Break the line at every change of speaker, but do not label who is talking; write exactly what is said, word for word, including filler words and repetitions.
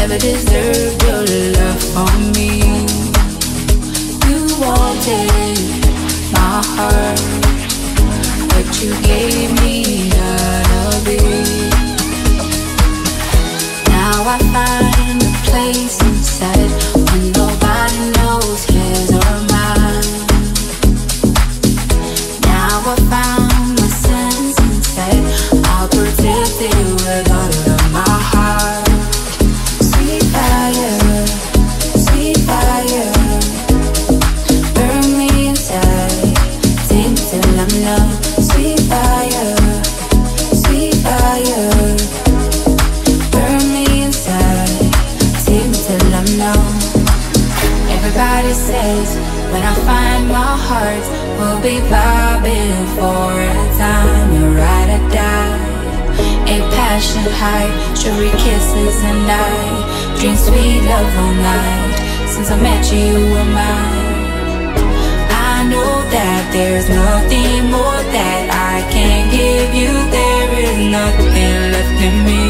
never deserved your love from me. You wanted my heart, but you gave me none of it. Now I find a place inside when nobody knows his or mine. Now I found my sense inside. I'll protect it with all of my heart. Sweet fire, sweet fire, burn me inside. Take me till I'm numb. Sweet fire, sweet fire, burn me inside. Take me till I'm numb. Everybody says when I find my heart, we'll be vibing for a time. You ride or die, a passion high, strawberry kisses and I dream sweet love all night. Since I met you, you were mine. I know that there's nothing more that I can give you. There is nothing left in me.